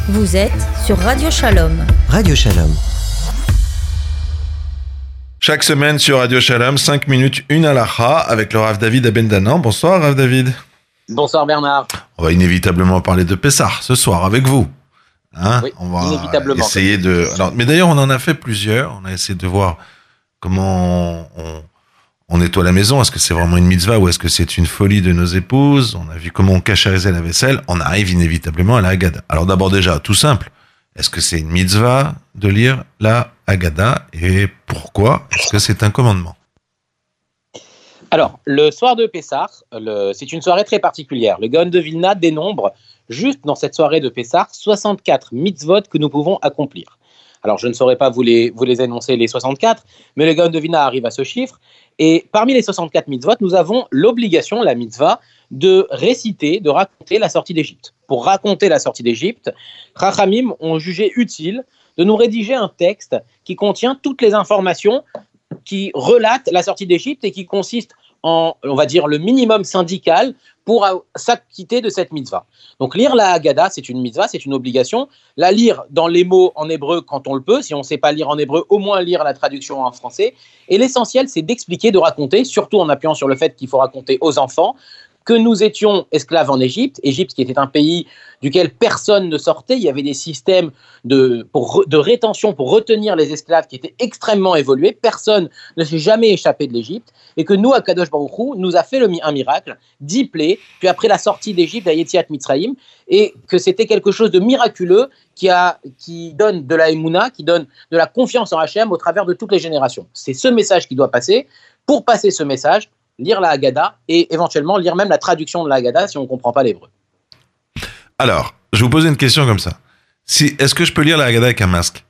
Vous êtes sur Radio Shalom. Radio Shalom. Chaque semaine sur Radio Shalom, 5 minutes, une halakha avec le Rav David Abendanan. Bonsoir Rav David. Bonsoir Bernard. On va inévitablement parler de Pessah ce soir avec vous. Oui, on va inévitablement. Essayer de. Alors, mais d'ailleurs, on en a fait plusieurs. On a essayé de voir comment on nettoie la maison. Est-ce que c'est vraiment une mitzvah ou est-ce que c'est une folie de nos épouses? On a vu comment on cacharisait la vaisselle. On arrive inévitablement à la Haggadah. Alors d'abord déjà, tout simple. Est-ce que c'est une mitzvah de lire la Haggadah et pourquoi est-ce que c'est un commandement? Alors, le soir de Pessah, c'est une soirée très particulière. Le Gaon de Vilna dénombre, juste dans cette soirée de Pessah, 64 mitzvot que nous pouvons accomplir. Alors, je ne saurais pas vous les énoncer les 64, mais le Gaon de Vilna arrive à ce chiffre. Et parmi les 64 mitzvot, nous avons l'obligation, la mitzvah, de réciter, de raconter la sortie d'Égypte. Pour raconter la sortie d'Égypte, Chachamim ont jugé utile de nous rédiger un texte qui contient toutes les informations qui relatent la sortie d'Égypte et qui consiste en, on va dire, le minimum syndical pour s'acquitter de cette mitzvah. Donc lire la Haggadah, c'est une mitzvah, c'est une obligation. La lire dans les mots en hébreu quand on le peut. Si on ne sait pas lire en hébreu, au moins lire la traduction en français. Et l'essentiel, c'est d'expliquer, de raconter, surtout en appuyant sur le fait qu'il faut raconter aux enfants, que nous étions esclaves en Égypte, Égypte qui était un pays duquel personne ne sortait, il y avait des systèmes de rétention pour retenir les esclaves qui étaient extrêmement évolués, personne ne s'est jamais échappé de l'Égypte, et que nous, Akadosh Baruch Hu, nous a fait un miracle, 10 plaies, puis après la sortie d'Égypte à Yetziat Mitzrayim, et que c'était quelque chose de miraculeux qui donne de la émouna, qui donne de la confiance en Hachem au travers de toutes les générations. C'est ce message qui doit passer. Pour passer ce message, lire la Haggadah et éventuellement lire même la traduction de la Haggadah si on ne comprend pas l'hébreu. Alors, je vais vous poser une question comme ça. Est-ce que je peux lire la Haggadah avec un masque?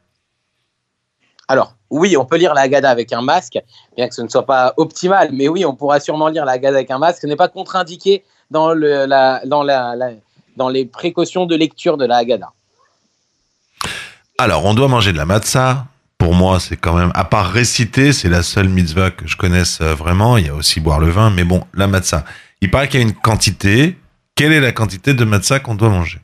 Alors, oui, on peut lire la Haggadah avec un masque, bien que ce ne soit pas optimal, mais oui, on pourra sûrement lire la Haggadah avec un masque. Ce n'est pas contre-indiqué dans les précautions de lecture de la Haggadah. Alors, on doit manger de la matzah. Pour moi, c'est quand même, à part réciter, c'est la seule mitzvah que je connaisse vraiment. Il y a aussi boire le vin, mais bon, la matzah. Il paraît qu'il y a une quantité. Quelle est la quantité de matzah qu'on doit manger?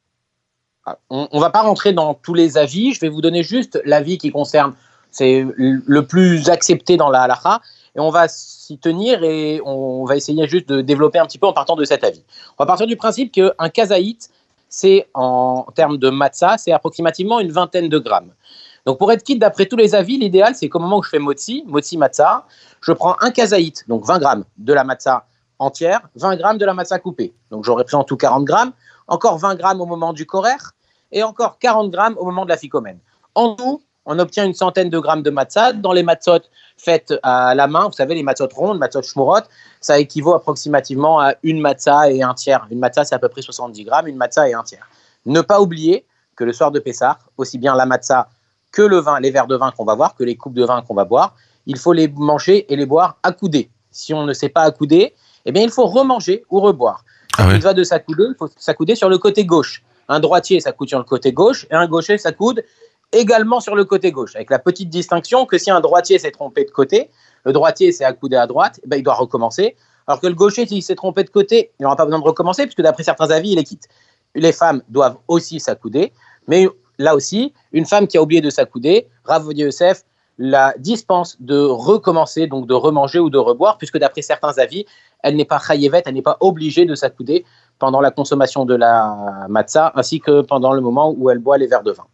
On ne va pas rentrer dans tous les avis. Je vais vous donner juste l'avis qui concerne, c'est le plus accepté dans la halakha. Et on va s'y tenir et on va essayer juste de développer un petit peu en partant de cet avis. On va partir du principe qu'un kazaït, c'est en termes de matzah, c'est approximativement une 20aine de grammes. Donc pour être quitte, d'après tous les avis, l'idéal, c'est qu'au moment où je fais motzi matzah, je prends un kazaït, donc 20 grammes de la matzah entière, 20 grammes de la matzah coupée. Donc j'aurais pris en tout 40 grammes, encore 20 grammes au moment du korer, et encore 40 grammes au moment de la ficomène. En tout, on obtient une centaine de grammes de matzah. Dans les matzot faites à la main, vous savez, les matzot rondes, matzot shmurot, ça équivaut approximativement à une matzah et un tiers. Une matzah, c'est à peu près 70 grammes, une matzah et un tiers. Ne pas oublier que le soir de Pessah, aussi bien la matzah que le vin, les verres de vin qu'on va boire, que les coupes de vin qu'on va boire, il faut les manger et les boire accoudés. Si on ne sait pas accouder, eh bien, il faut remanger ou reboire. Il va de s'accouder, il faut s'accouder sur le côté gauche. Un droitier s'accoude sur le côté gauche et un gaucher s'accoude également sur le côté gauche, avec la petite distinction que si un droitier s'est trompé de côté, le droitier s'est accoudé à droite, eh bien, il doit recommencer, alors que le gaucher, s'il s'est trompé de côté, il n'aura pas besoin de recommencer, puisque d'après certains avis, il est quitte. Les femmes doivent aussi s'accouder, mais là aussi, une femme qui a oublié de s'accouder, Rav Ovadia Yosef la dispense de recommencer, donc de remanger ou de reboire, puisque d'après certains avis, elle n'est pas chayevet, elle n'est pas obligée de s'accouder pendant la consommation de la matzah, ainsi que pendant le moment où elle boit les verres de vin.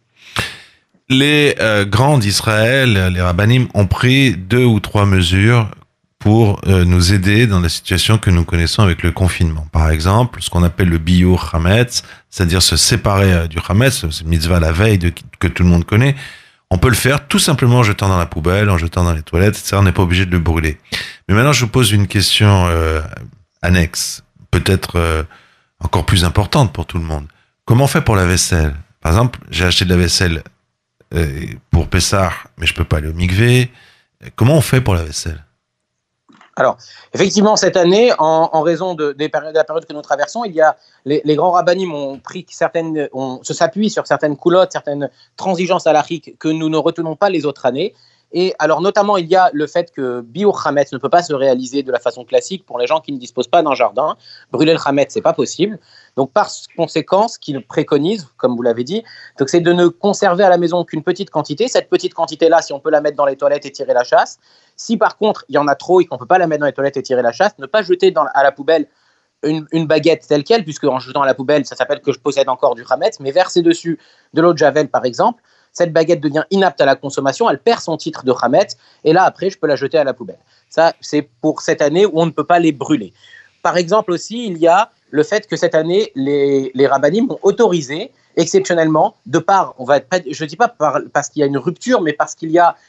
Les grands d'Israël, les rabbanim, ont pris 2 ou 3 mesures pour nous aider dans la situation que nous connaissons avec le confinement. Par exemple, ce qu'on appelle le biur hametz, c'est-à-dire se séparer du hametz, c'est une mitzvah la veille que tout le monde connaît. On peut le faire tout simplement en jetant dans la poubelle, en jetant dans les toilettes, etc. On n'est pas obligé de le brûler. Mais maintenant, je vous pose une question annexe, peut-être encore plus importante pour tout le monde. Comment on fait pour la vaisselle? Par exemple, j'ai acheté de la vaisselle pour Pessah, mais je peux pas aller au mikvé. Comment on fait pour la vaisselle? Alors, effectivement, cette année, en raison de la période que nous traversons, il y a les grands rabbinim ont pris s'appuient sur certaines coulottes, certaines transigences halachiques que nous ne retenons pas les autres années. Et alors, notamment, il y a le fait que Biur Hametz ne peut pas se réaliser de la façon classique pour les gens qui ne disposent pas d'un jardin. Brûler le Hametz, c'est pas possible. Donc, par conséquent, ce qu'il préconise, comme vous l'avez dit, donc, c'est de ne conserver à la maison qu'une petite quantité. Cette petite quantité-là, si on peut la mettre dans les toilettes et tirer la chasse. Si, par contre, il y en a trop et qu'on ne peut pas la mettre dans les toilettes et tirer la chasse, ne pas jeter à la poubelle une baguette telle qu'elle, puisque en jetant à la poubelle, ça s'appelle que je possède encore du Hametz, mais verser dessus de l'eau de Javel, par exemple, cette baguette devient inapte à la consommation, elle perd son titre de Hametz, et là, après, je peux la jeter à la poubelle. Ça, c'est pour cette année où on ne peut pas les brûler. Par exemple aussi, il y a le fait que cette année, les rabbinim ont autorisé, exceptionnellement, je ne dis pas parce qu'il y a une rupture, mais parce qu'il y a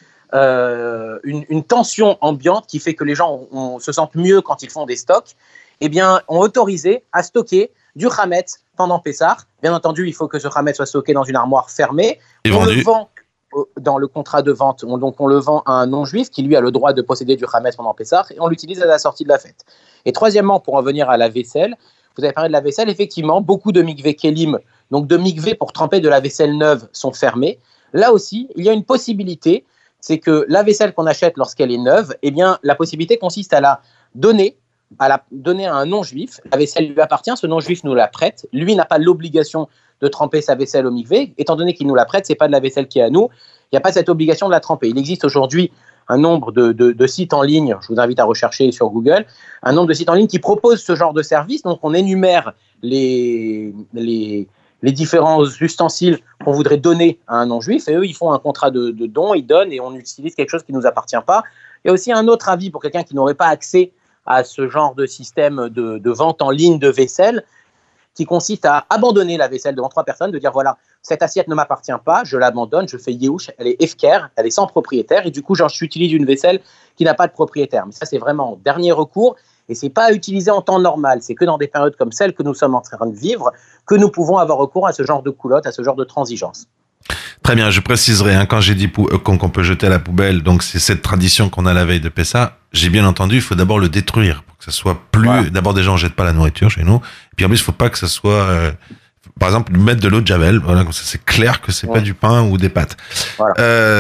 une tension ambiante qui fait que les gens se sentent mieux quand ils font des stocks, eh bien, ont autorisé à stocker du Hametz pendant Pessah. Bien entendu, il faut que ce Hametz soit stocké dans une armoire fermée. On le vend dans le contrat de vente, donc on le vend à un non-juif qui lui a le droit de posséder du Hametz pendant Pessah et on l'utilise à la sortie de la fête. Et troisièmement, pour en venir à la vaisselle, vous avez parlé de la vaisselle, effectivement, beaucoup de mikveh kelim, donc de mikveh pour tremper de la vaisselle neuve, sont fermés. Là aussi, il y a une possibilité, c'est que la vaisselle qu'on achète lorsqu'elle est neuve, eh bien, la possibilité consiste à la donner à un non-juif. La vaisselle lui appartient, ce non-juif nous la prête. Lui n'a pas l'obligation de tremper sa vaisselle au mikveh. Étant donné qu'il nous la prête, ce n'est pas de la vaisselle qui est à nous. Il n'y a pas cette obligation de la tremper. Il existe aujourd'hui un nombre de sites en ligne, je vous invite à rechercher sur Google, un nombre de sites en ligne qui proposent ce genre de service. Donc, on énumère les différents ustensiles qu'on voudrait donner à un non-juif et eux, ils font un contrat de don, ils donnent et on utilise quelque chose qui ne nous appartient pas. Il y a aussi un autre avis pour quelqu'un qui n'aurait pas accès à ce genre de système de vente en ligne de vaisselle qui consiste à abandonner la vaisselle devant 3 personnes, de dire voilà, cette assiette ne m'appartient pas, je l'abandonne, je fais Yehush, elle est Efker, elle est sans propriétaire et du coup j'utilise une vaisselle qui n'a pas de propriétaire. Mais ça c'est vraiment dernier recours et c'est pas à utiliser en temps normal, c'est que dans des périodes comme celle que nous sommes en train de vivre que nous pouvons avoir recours à ce genre de coulotte, à ce genre de transigence. Très bien, je préciserai, quand j'ai dit qu'on peut jeter à la poubelle, donc c'est cette tradition qu'on a la veille de Pessah, j'ai bien entendu, il faut d'abord le détruire, pour que ça soit plus... Voilà. D'abord déjà, on jette pas la nourriture chez nous, et puis en plus, il faut pas que ça soit... par exemple, mettre de l'eau de Javel, voilà, comme ça c'est clair que c'est pas du pain ou des pâtes. Voilà.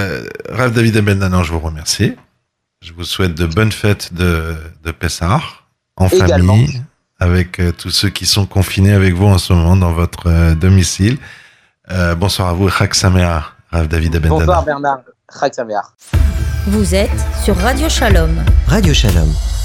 Rav David Ben-Danan, je vous remercie. Je vous souhaite de bonnes fêtes de Pessah, en également. Famille, avec tous ceux qui sont confinés avec vous en ce moment dans votre domicile. Bonsoir à vous, Chag Sameach, Rav David Ben-Danan. Bonsoir Bernard, Chag Sameach. Vous êtes sur Radio Shalom. Radio Shalom.